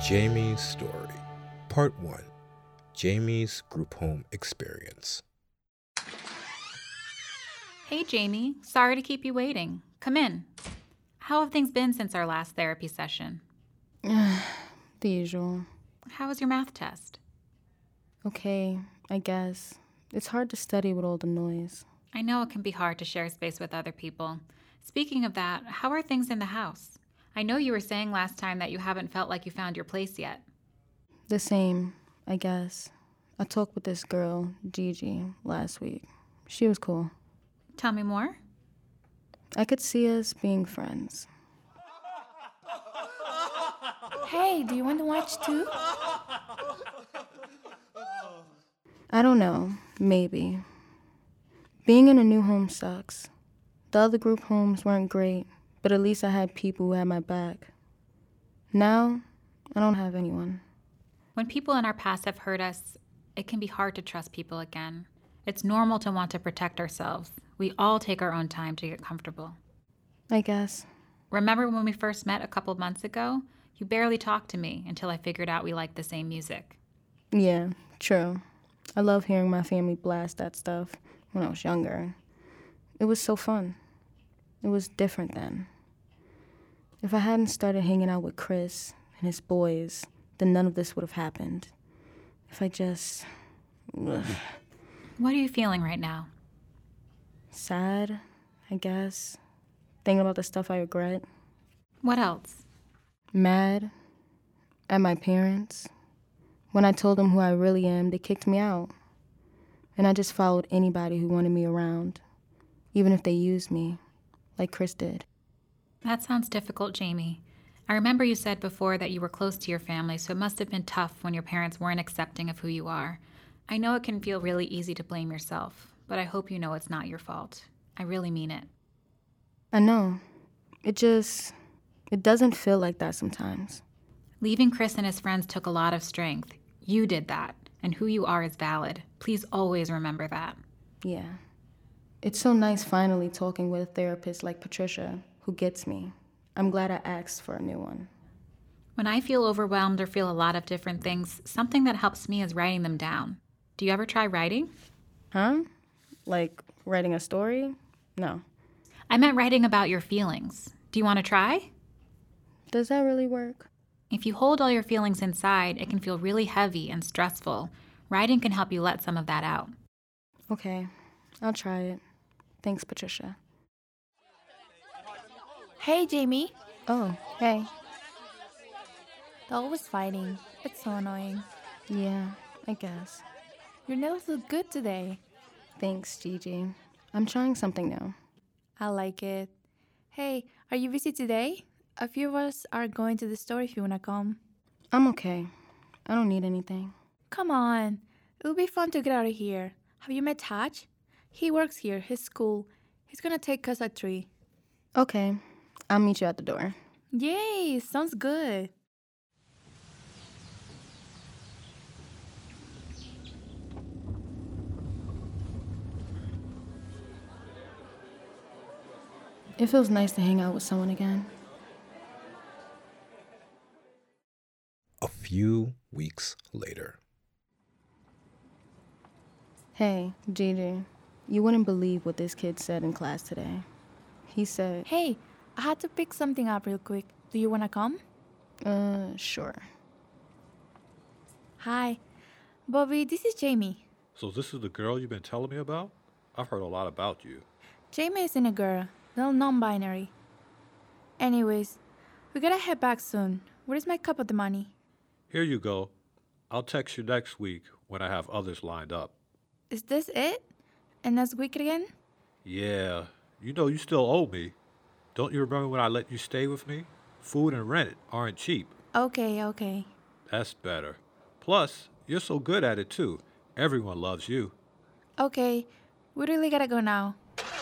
Jamie's Story, Part 1, Jamie's Group Home Experience. Hey, Jamie. Sorry to keep you waiting. Come in. How have things been since our last therapy session? The usual. How was your math test? Okay, I guess. It's hard to study with all the noise. I know it can be hard to share space with other people. Speaking of that, how are things in the house? I know you were saying last time that you haven't felt like you found your place yet. The same, I guess. I talked with this girl, Gigi, last week. She was cool. Tell me more. I could see us being friends. Hey, do you want to watch too? I don't know, maybe. Being in a new home sucks. The other group homes weren't great, but at least I had people who had my back. Now, I don't have anyone. When people in our past have hurt us, it can be hard to trust people again. It's normal to want to protect ourselves. We all take our own time to get comfortable. I guess. Remember when we first met a couple months ago? You barely talked to me until I figured out we liked the same music. Yeah, true. I love hearing my family blast that stuff when I was younger. It was so fun. It was different then. If I hadn't started hanging out with Chris and his boys, then none of this would have happened. If I just... Ugh. What are you feeling right now? Sad, I guess. Thinking about the stuff I regret. What else? Mad at my parents. When I told them who I really am, they kicked me out. And I just followed anybody who wanted me around, even if they used me, like Chris did. That sounds difficult, Jamie. I remember you said before that you were close to your family, so it must have been tough when your parents weren't accepting of who you are. I know it can feel really easy to blame yourself, but I hope you know it's not your fault. I really mean it. I know. It doesn't feel like that sometimes. Leaving Chris and his friends took a lot of strength. You did that, and who you are is valid. Please always remember that. Yeah. It's so nice finally talking with a therapist like Patricia, who gets me. I'm glad I asked for a new one. When I feel overwhelmed or feel a lot of different things, something that helps me is writing them down. Do you ever try writing? Huh? Like writing a story? No. I meant writing about your feelings. Do you want to try? Does that really work? If you hold all your feelings inside, it can feel really heavy and stressful. Writing can help you let some of that out. Okay, I'll try it. Thanks, Patricia. Hey, Jamie. Oh, hey. They're always fighting. It's so annoying. Yeah, I guess. Your nails look good today. Thanks, Gigi. I'm trying something new. I like it. Hey, are you busy today? A few of us are going to the store if you want to come. I'm okay. I don't need anything. Come on. It'll be fun to get out of here. Have you met Taj? He works here. His school. He's going to take us at 3. Okay. I'll meet you at the door. Yay! Sounds good. It feels nice to hang out with someone again. A few weeks later. Hey, Gigi, you wouldn't believe what this kid said in class today. He said, Hey, I had to pick something up real quick. Do you want to come? Sure. Hi. Bobby, this is Jamie. So this is the girl you've been telling me about? I've heard a lot about you. Jamie isn't a girl. They're non-binary. Anyways, we gotta head back soon. Where's my cup of the money? Here you go. I'll text you next week when I have others lined up. Is this it? And next week again? Yeah, you know you still owe me. Don't you remember when I let you stay with me? Food and rent aren't cheap. Okay. That's better. Plus, you're so good at it too. Everyone loves you. Okay, we really gotta go now.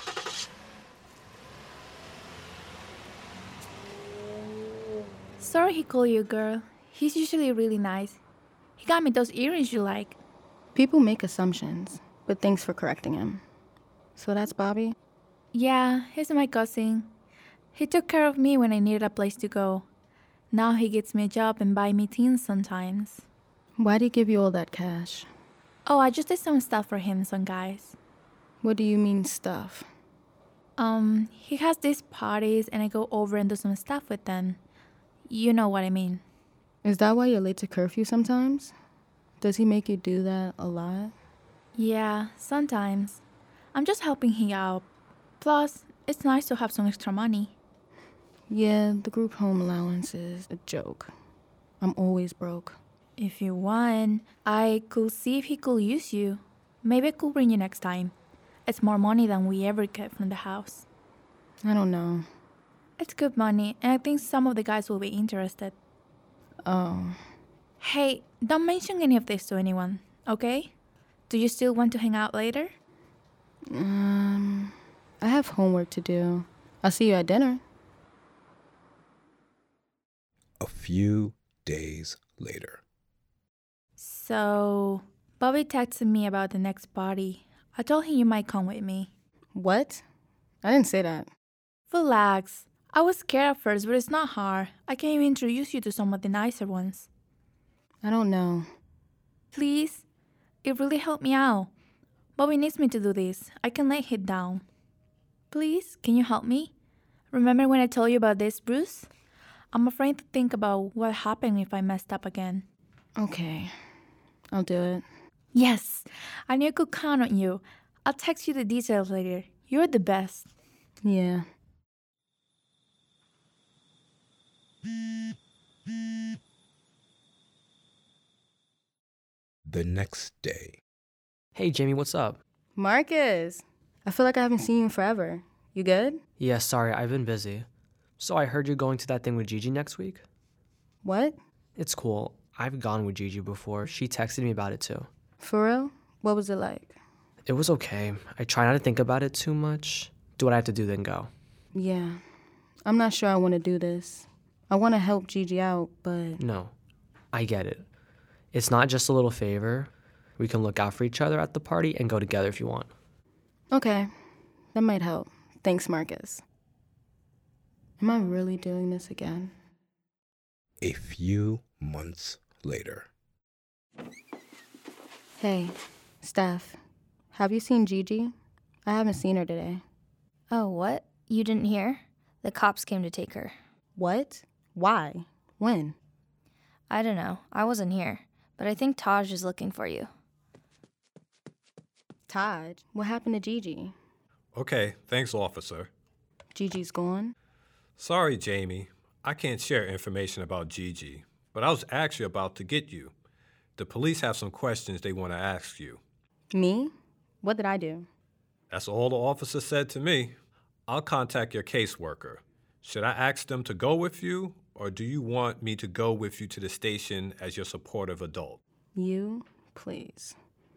Sorry he called you a girl. He's usually really nice. He got me those earrings you like. People make assumptions, but thanks for correcting him. So that's Bobby? Yeah, he's my cousin. He took care of me when I needed a place to go. Now he gets me a job and buy me things sometimes. Why'd he give you all that cash? Oh, I just did some stuff for him, some guys. What do you mean stuff? He has these parties and I go over and do some stuff with them. You know what I mean. Is that why you're late to curfew sometimes? Does he make you do that a lot? Yeah, sometimes. I'm just helping him out. Plus, it's nice to have some extra money. Yeah, the group home allowance is a joke. I'm always broke. If you want, I could see if he could use you. Maybe I could bring you next time. It's more money than we ever get from the house. I don't know. It's good money, and I think some of the guys will be interested. Oh. Hey, don't mention any of this to anyone, okay? Do you still want to hang out later? I have homework to do. I'll see you at dinner. A few days later. So, Bobby texted me about the next party. I told him you might come with me. What? I didn't say that. Relax. I was scared at first, but it's not hard. I can even introduce you to some of the nicer ones. I don't know. Please? It really helped me out. Bobby needs me to do this. I can let him down. Please, can you help me? Remember when I told you about this, Bruce? I'm afraid to think about what happened if I messed up again. Okay. I'll do it. Yes, I knew I could count on you. I'll text you the details later. You're the best. Yeah. The next day. Hey, Jamie, what's up? Marcus! I feel like I haven't seen you in forever. You good? Yeah, sorry, I've been busy. So I heard you're going to that thing with Gigi next week? What? It's cool. I've gone with Gigi before. She texted me about it too. For real? What was it like? It was okay. I try not to think about it too much. Do what I have to do, then go. Yeah. I'm not sure I want to do this. I want to help Gigi out, but... No, I get it. It's not just a little favor. We can look out for each other at the party and go together if you want. Okay. That might help. Thanks, Marcus. Am I really doing this again? A few months later. Hey, Steph. Have you seen Gigi? I haven't seen her today. Oh, what? You didn't hear? The cops came to take her. What? Why? When? I don't know. I wasn't here. But I think Taj is looking for you. Taj? What happened to Gigi? Okay, thanks, officer. Gigi's gone? Sorry, Jamie. I can't share information about Gigi, but I was actually about to get you. The police have some questions they want to ask you. Me? What did I do? That's all the officer said to me. I'll contact your caseworker. Should I ask them to go with you, or do you want me to go with you to the station as your supportive adult? You? Please.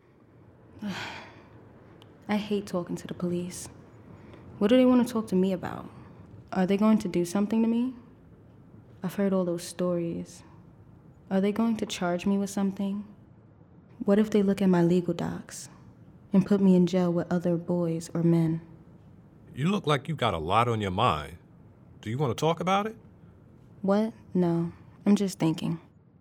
I hate talking to the police. What do they want to talk to me about? Are they going to do something to me? I've heard all those stories. Are they going to charge me with something? What if they look at my legal docs and put me in jail with other boys or men? You look like you got a lot on your mind. Do you want to talk about it? What? No, I'm just thinking.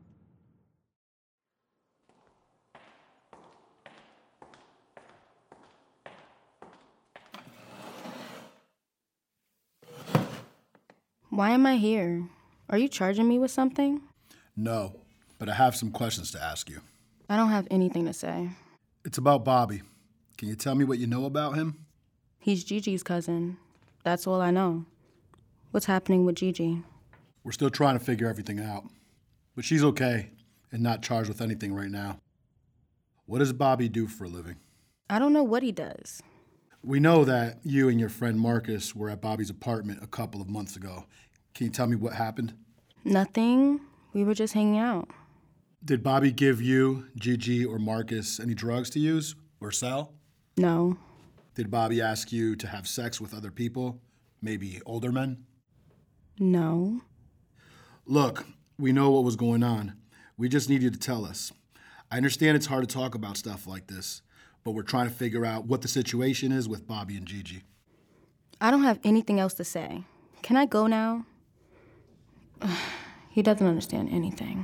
Why am I here? Are you charging me with something? No, but I have some questions to ask you. I don't have anything to say. It's about Bobby. Can you tell me what you know about him? He's Gigi's cousin. That's all I know. What's happening with Gigi? We're still trying to figure everything out. But she's okay and not charged with anything right now. What does Bobby do for a living? I don't know what he does. We know that you and your friend Marcus were at Bobby's apartment a couple of months ago. Can you tell me what happened? Nothing. We were just hanging out. Did Bobby give you, Gigi, or Marcus any drugs to use or sell? No. Did Bobby ask you to have sex with other people, maybe older men? No. Look, we know what was going on. We just need you to tell us. I understand it's hard to talk about stuff like this, but we're trying to figure out what the situation is with Bobby and Gigi. I don't have anything else to say. Can I go now? He doesn't understand anything.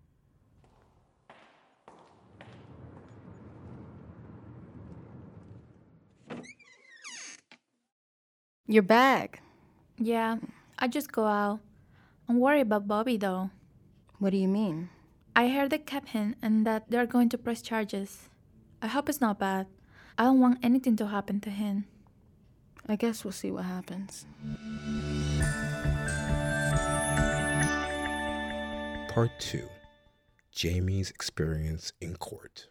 Your bag. Yeah, I just go out. I'm worried about Bobby, though. What do you mean? I heard they kept him and that they're going to press charges. I hope it's not bad. I don't want anything to happen to him. I guess we'll see what happens. Part 2. Jamie's experience in court.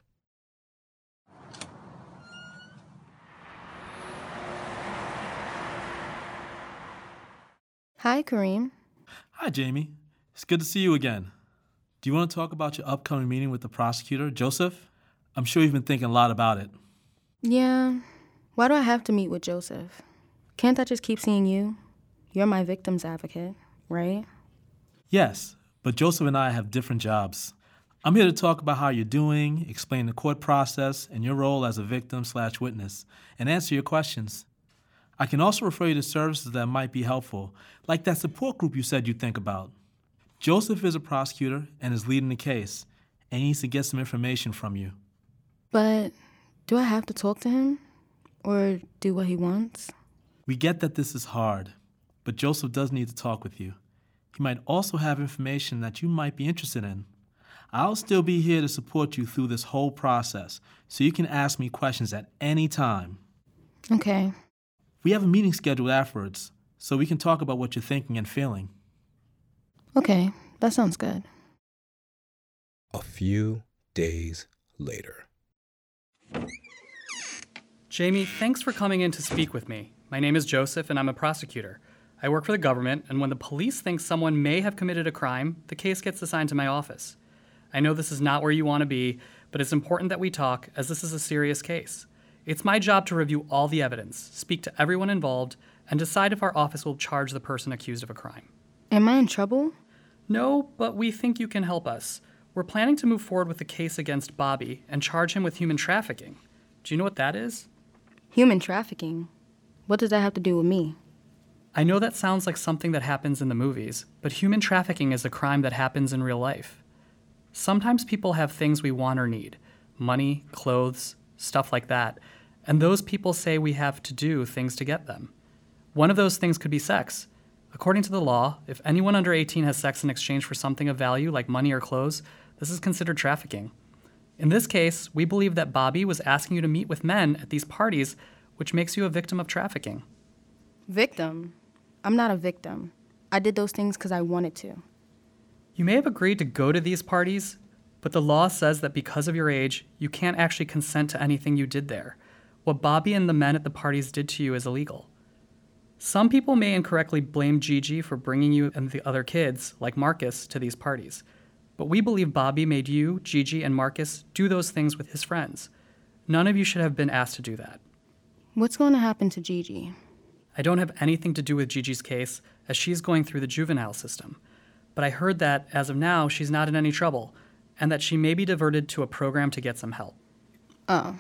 Hi, Kareem. Hi, Jamie. It's good to see you again. Do you want to talk about your upcoming meeting with the prosecutor, Joseph? I'm sure you've been thinking a lot about it. Yeah. Why do I have to meet with Joseph? Can't I just keep seeing you? You're my victim's advocate, right? Yes, but Joseph and I have different jobs. I'm here to talk about how you're doing, explain the court process and your role as a victim/witness, and answer your questions. I can also refer you to services that might be helpful, like that support group you said you'd think about. Joseph is a prosecutor and is leading the case, and he needs to get some information from you. But do I have to talk to him? Or do what he wants? We get that this is hard, but Joseph does need to talk with you. He might also have information that you might be interested in. I'll still be here to support you through this whole process, so you can ask me questions at any time. Okay. We have a meeting scheduled afterwards, so we can talk about what you're thinking and feeling. Okay, that sounds good. A few days later. Jamie, thanks for coming in to speak with me. My name is Joseph, and I'm a prosecutor. I work for the government, and when the police think someone may have committed a crime, the case gets assigned to my office. I know this is not where you want to be, but it's important that we talk, as this is a serious case. It's my job to review all the evidence, speak to everyone involved, and decide if our office will charge the person accused of a crime. Am I in trouble? No, but we think you can help us. We're planning to move forward with the case against Bobby and charge him with human trafficking. Do you know what that is? Human trafficking? What does that have to do with me? I know that sounds like something that happens in the movies, but human trafficking is a crime that happens in real life. Sometimes people have things we want or need, money, clothes, stuff like that, and those people say we have to do things to get them. One of those things could be sex. According to the law, if anyone under 18 has sex in exchange for something of value like money or clothes, this is considered trafficking. In this case, we believe that Bobby was asking you to meet with men at these parties, which makes you a victim of trafficking. Victim? I'm not a victim. I did those things because I wanted to. You may have agreed to go to these parties, but the law says that because of your age, you can't actually consent to anything you did there. What Bobby and the men at the parties did to you is illegal. Some people may incorrectly blame Gigi for bringing you and the other kids, like Marcus, to these parties. But we believe Bobby made you, Gigi, and Marcus do those things with his friends. None of you should have been asked to do that. What's going to happen to Gigi? I don't have anything to do with Gigi's case, as she's going through the juvenile system. But I heard that, as of now, she's not in any trouble, and that she may be diverted to a program to get some help. Oh.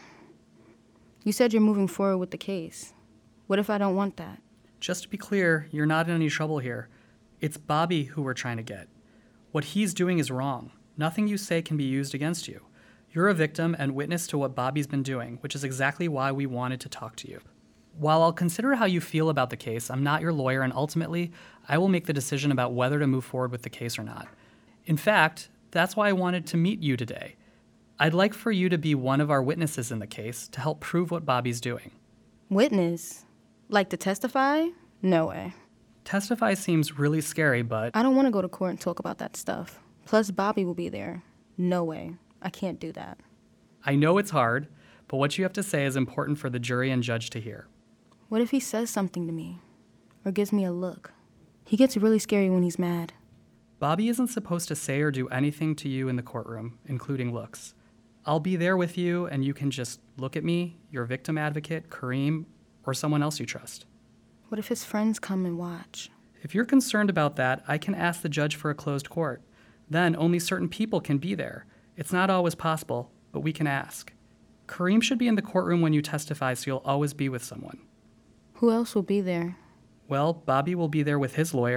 You said you're moving forward with the case. What if I don't want that? Just to be clear, you're not in any trouble here. It's Bobby who we're trying to get. What he's doing is wrong. Nothing you say can be used against you. You're a victim and witness to what Bobby's been doing, which is exactly why we wanted to talk to you. While I'll consider how you feel about the case, I'm not your lawyer, and ultimately, I will make the decision about whether to move forward with the case or not. In fact, that's why I wanted to meet you today. I'd like for you to be one of our witnesses in the case to help prove what Bobby's doing. Witness? Like to testify? No way. Testify seems really scary, but... I don't want to go to court and talk about that stuff. Plus, Bobby will be there. No way. I can't do that. I know it's hard, but what you have to say is important for the jury and judge to hear. What if he says something to me? Or gives me a look? He gets really scary when he's mad. Bobby isn't supposed to say or do anything to you in the courtroom, including looks. I'll be there with you, and you can just look at me, your victim advocate, Kareem, or someone else you trust. What if his friends come and watch? If you're concerned about that, I can ask the judge for a closed court. Then only certain people can be there. It's not always possible, but we can ask. Kareem should be in the courtroom when you testify, so you'll always be with someone. Who else will be there? Well, Bobby will be there with his lawyer.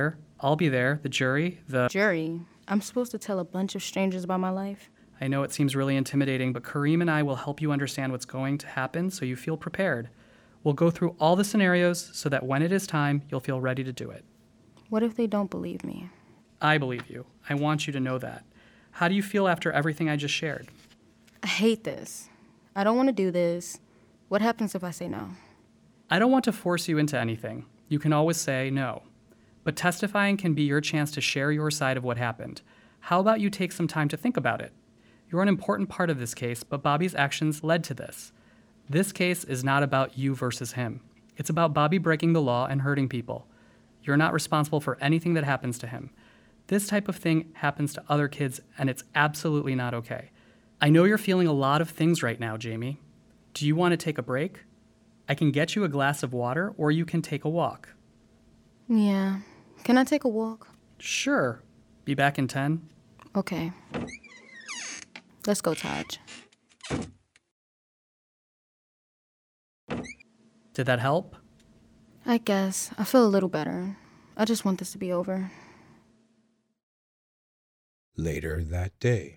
I'll be there, the jury, Jury? I'm supposed to tell a bunch of strangers about my life? I know it seems really intimidating, but Kareem and I will help you understand what's going to happen so you feel prepared. We'll go through all the scenarios so that when it is time, you'll feel ready to do it. What if they don't believe me? I believe you. I want you to know that. How do you feel after everything I just shared? I hate this. I don't want to do this. What happens if I say no? I don't want to force you into anything. You can always say no. But testifying can be your chance to share your side of what happened. How about you take some time to think about it? You're an important part of this case, but Bobby's actions led to this. This case is not about you versus him. It's about Bobby breaking the law and hurting people. You're not responsible for anything that happens to him. This type of thing happens to other kids, and it's absolutely not okay. I know you're feeling a lot of things right now, Jamie. Do you want to take a break? I can get you a glass of water, or you can take a walk. Yeah. Can I take a walk? Sure. Be back in 10. Okay. Let's go, Taj. Did that help? I guess. I feel a little better. I just want this to be over. Later that day.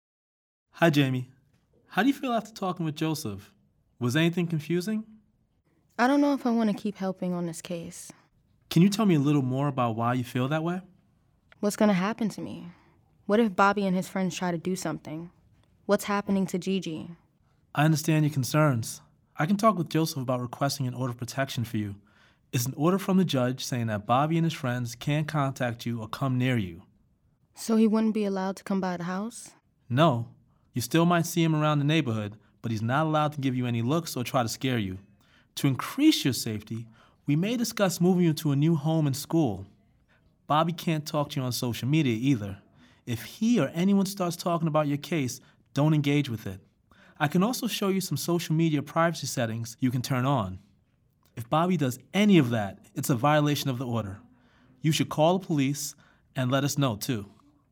Hi, Jamie. How do you feel after talking with Joseph? Was anything confusing? I don't know if I want to keep helping on this case. Can you tell me a little more about why you feel that way? What's going to happen to me? What if Bobby and his friends try to do something? What's happening to Gigi? I understand your concerns. I can talk with Joseph about requesting an order of protection for you. It's an order from the judge saying that Bobby and his friends can't contact you or come near you. So he wouldn't be allowed to come by the house? No. You still might see him around the neighborhood, but he's not allowed to give you any looks or try to scare you. To increase your safety, we may discuss moving you to a new home and school. Bobby can't talk to you on social media either. If he or anyone starts talking about your case, don't engage with it. I can also show you some social media privacy settings you can turn on. If Bobby does any of that, it's a violation of the order. You should call the police and let us know, too.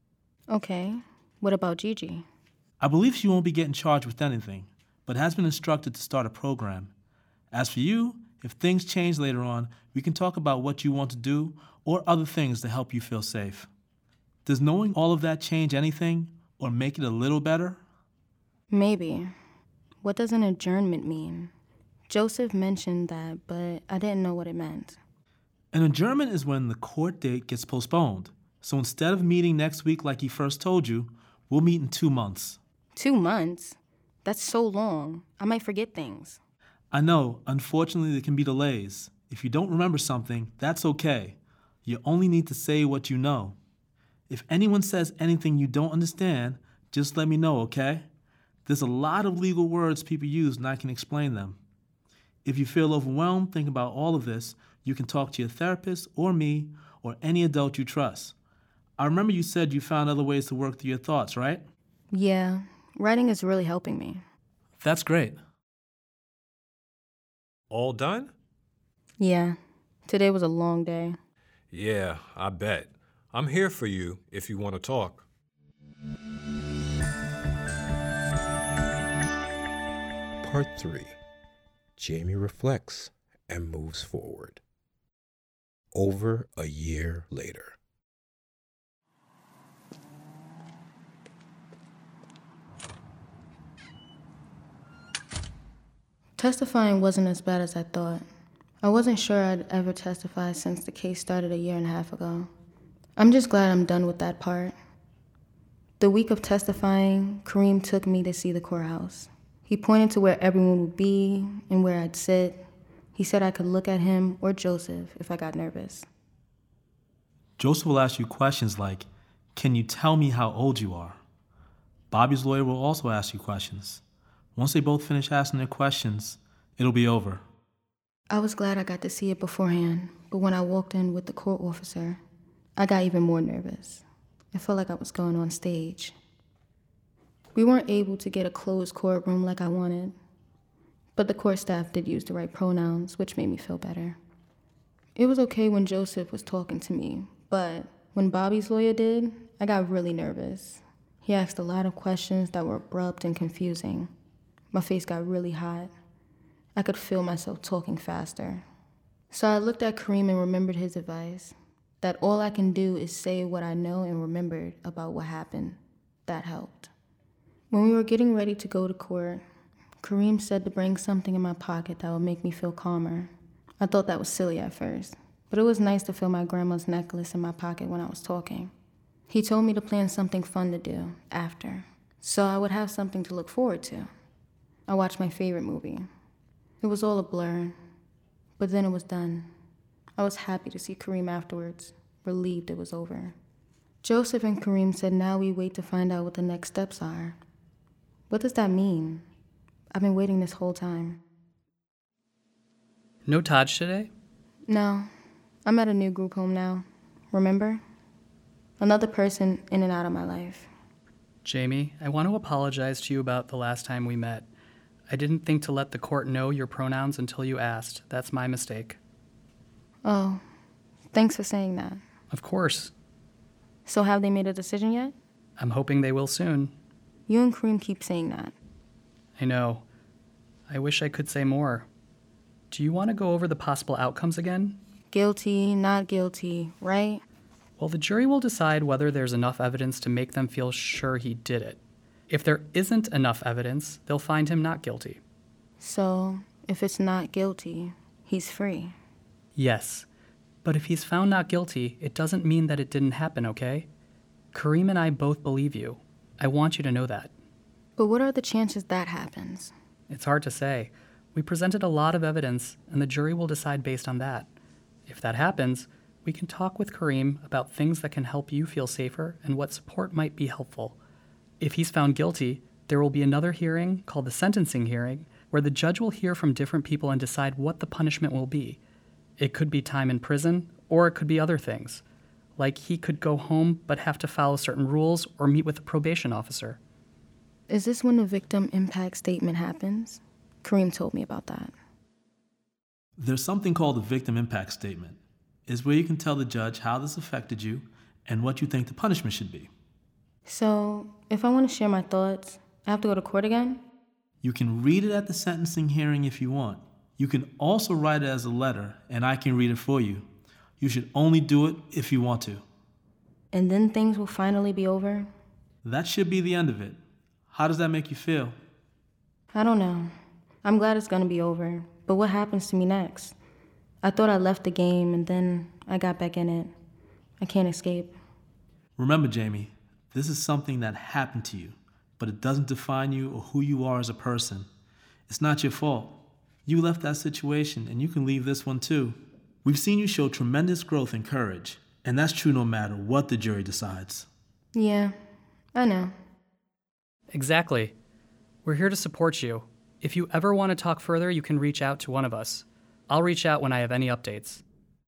Okay. What about Gigi? I believe she won't be getting charged with anything, but has been instructed to start a program. As for you, if things change later on, we can talk about what you want to do or other things to help you feel safe. Does knowing all of that change anything or make it a little better? Maybe. What does an adjournment mean? Joseph mentioned that, but I didn't know what it meant. An adjournment is when the court date gets postponed. So instead of meeting next week like he first told you, we'll meet in 2 months. 2 months? That's so long. I might forget things. I know, unfortunately there can be delays. If you don't remember something, that's okay. You only need to say what you know. If anyone says anything you don't understand, just let me know, okay? There's a lot of legal words people use and I can explain them. If you feel overwhelmed thinking about all of this, you can talk to your therapist or me or any adult you trust. I remember you said you found other ways to work through your thoughts, right? Yeah, writing is really helping me. That's great. All done? Yeah, today was a long day. Yeah, I bet. I'm here for you if you want to talk. Part 3. Jamie reflects and moves forward. Over a year later. Testifying wasn't as bad as I thought. I wasn't sure I'd ever testify since the case started a year and a half ago. I'm just glad I'm done with that part. The week of testifying, Kareem took me to see the courthouse. He pointed to where everyone would be and where I'd sit. He said I could look at him or Joseph if I got nervous. Joseph will ask you questions like, can you tell me how old you are? Bobby's lawyer will also ask you questions. Once they both finish asking their questions, it'll be over. I was glad I got to see it beforehand, but when I walked in with the court officer, I got even more nervous. It felt like I was going on stage. We weren't able to get a closed courtroom like I wanted, but the court staff did use the right pronouns, which made me feel better. It was okay when Joseph was talking to me, but when Bobby's lawyer did, I got really nervous. He asked a lot of questions that were abrupt and confusing. My face got really hot. I could feel myself talking faster. So I looked at Kareem and remembered his advice. that all I can do is say what I know and remembered about what happened. That helped. When we were getting ready to go to court, Kareem said to bring something in my pocket that would make me feel calmer. I thought that was silly at first, but it was nice to feel my grandma's necklace in my pocket when I was talking. He told me to plan something fun to do after, so I would have something to look forward to. I watched my favorite movie. It was all a blur, but then it was done. I was happy to see Kareem afterwards, relieved it was over. Joseph and Kareem said now we wait to find out what the next steps are. What does that mean? I've been waiting this whole time. No Taj today? No, I'm at a new group home now. Remember? Another person in and out of my life. Jamie, I want to apologize to you about the last time we met. I didn't think to let the court know your pronouns until you asked. That's my mistake. Oh, thanks for saying that. Of course. So have they made a decision yet? I'm hoping they will soon. You and Kareem keep saying that. I know. I wish I could say more. Do you want to go over the possible outcomes again? Guilty, not guilty, right? Well, the jury will decide whether there's enough evidence to make them feel sure he did it. If there isn't enough evidence, they'll find him not guilty. So, if it's not guilty, he's free. Yes. But if he's found not guilty, it doesn't mean that it didn't happen, okay? Kareem and I both believe you. I want you to know that. But what are the chances that happens? It's hard to say. We presented a lot of evidence, and the jury will decide based on that. If that happens, we can talk with Kareem about things that can help you feel safer and what support might be helpful. If he's found guilty, there will be another hearing called the sentencing hearing, where the judge will hear from different people and decide what the punishment will be. It could be time in prison, or it could be other things. Like he could go home but have to follow certain rules or meet with a probation officer. Is this when the victim impact statement happens? Kareem told me about that. There's something called the victim impact statement. It's where you can tell the judge how this affected you and what you think the punishment should be. So, if I want to share my thoughts, I have to go to court again? You can read it at the sentencing hearing if you want. You can also write it as a letter, and I can read it for you. You should only do it if you want to. And then things will finally be over? That should be the end of it. How does that make you feel? I don't know. I'm glad it's going to be over, but what happens to me next? I thought I left the game, and then I got back in it. I can't escape. Remember, Jamie, this is something that happened to you, but it doesn't define you or who you are as a person. It's not your fault. You left that situation, and you can leave this one too. We've seen you show tremendous growth and courage, and that's true no matter what the jury decides. Yeah, I know. Exactly. We're here to support you. If you ever want to talk further, you can reach out to one of us. I'll reach out when I have any updates.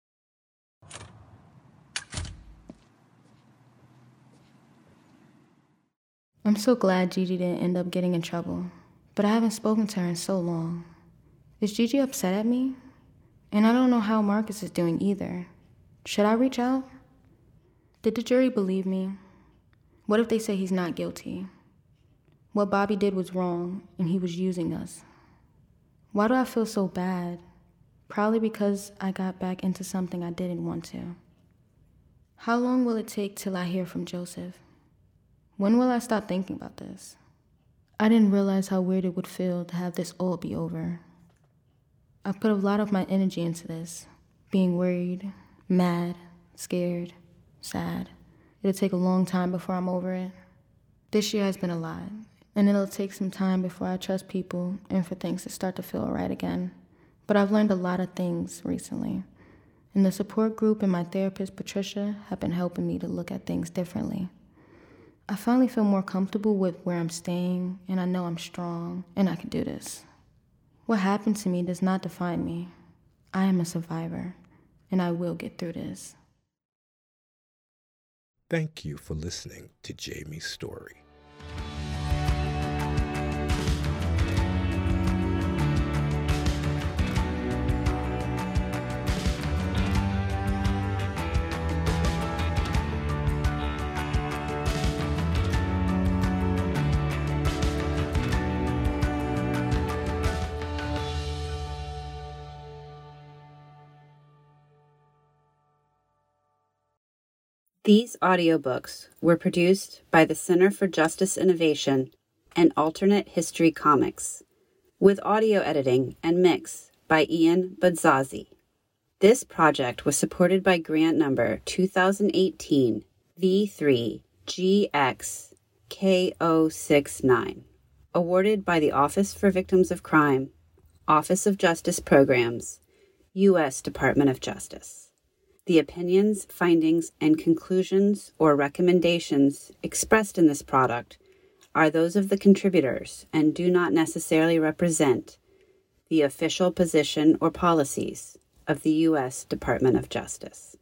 I'm so glad Gigi didn't end up getting in trouble, but I haven't spoken to her in so long. Is Gigi upset at me? And I don't know how Marcus is doing either. Should I reach out? Did the jury believe me? What if they say he's not guilty? What Bobby did was wrong, and he was using us. Why do I feel so bad? Probably because I got back into something I didn't want to. How long will it take till I hear from Joseph? When will I stop thinking about this? I didn't realize how weird it would feel to have this all be over. I put a lot of my energy into this, being worried, mad, scared, sad. It'll take a long time before I'm over it. This year has been a lot, and it'll take some time before I trust people and for things to start to feel right again. But I've learned a lot of things recently, and the support group and my therapist, Patricia, have been helping me to look at things differently. I finally feel more comfortable with where I'm staying, and I know I'm strong, and I can do this. What happened to me does not define me. I am a survivor, and I will get through this. Thank you for listening to Jamie's story. These audiobooks were produced by the Center for Justice Innovation and Alternate History Comics, with audio editing and mix by Ian Budzazi. This project was supported by grant number 2018 V3GXK069, awarded by the Office for Victims of Crime, Office of Justice Programs, U.S. Department of Justice. The opinions, findings, and conclusions or recommendations expressed in this product are those of the contributors and do not necessarily represent the official position or policies of the U.S. Department of Justice.